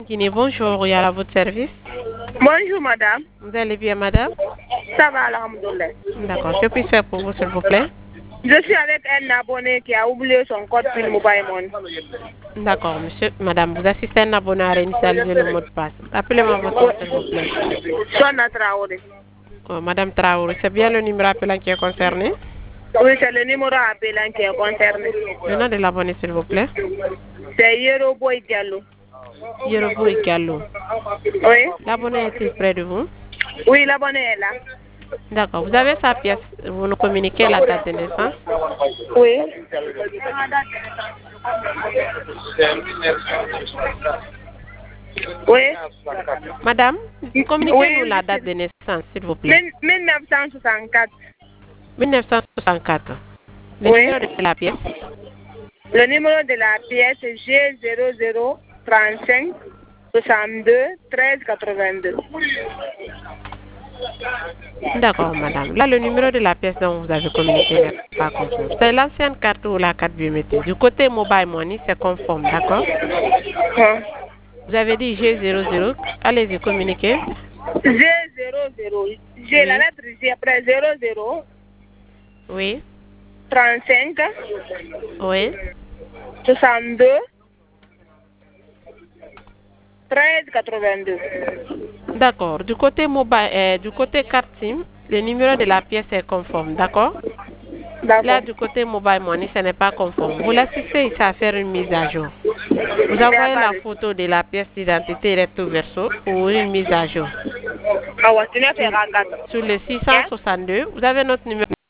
Guinée, bonjour, il y a à votre service. Bonjour madame. Vous allez bien, madame? Ça va, alhamdoulilah. D'accord, que puis-je faire pour vous, s'il vous plaît? Je suis avec un abonné qui a oublié son code PIN Mobile Money. D'accord, monsieur, madame, vous assistez à un abonné à réinitialiser le mot de passe. Appelez-moi votre nom, s'il vous plaît. Sonna Traoré. Oh, madame Traoré, c'est bien le numéro appelant qui est concerné? Oui, c'est le numéro appelant qui est concerné. Le nom de l'abonné, s'il vous plaît? C'est Yeroboy Diallo. Yeroboy Gallo. Oui. L'abonné est-il près de vous? Oui, l'abonné est là. D'accord, vous avez sa pièce, vous nous communiquez la date de naissance? Oui. Oui. Madame, communiquez-nous la date de naissance, s'il vous plaît. 1964. 1964. Le Oui. numéro de la pièce? Le numéro de la pièce est G00 35 62 13 82. D'accord, madame. Là, le numéro de la pièce dont vous avez communiqué n'est pas conforme. C'est l'ancienne carte ou la carte biométrique. Du côté Mobile Money, c'est conforme, d'accord? Vous avez dit G00. Allez-y, communiquez. G00. J'ai la lettre G après 00 Oui. 35 Oui. 62 13 82. D'accord. Du côté mobile, du côté carte SIM, le numéro de la pièce est conforme, d'accord? Là, du côté Mobile Money, ce n'est pas conforme. Vous l'assistez ici à faire une mise à jour. Vous envoyez la photo de la pièce d'identité recto verso pour une mise à jour. Sur le 662, vous avez notre numéro.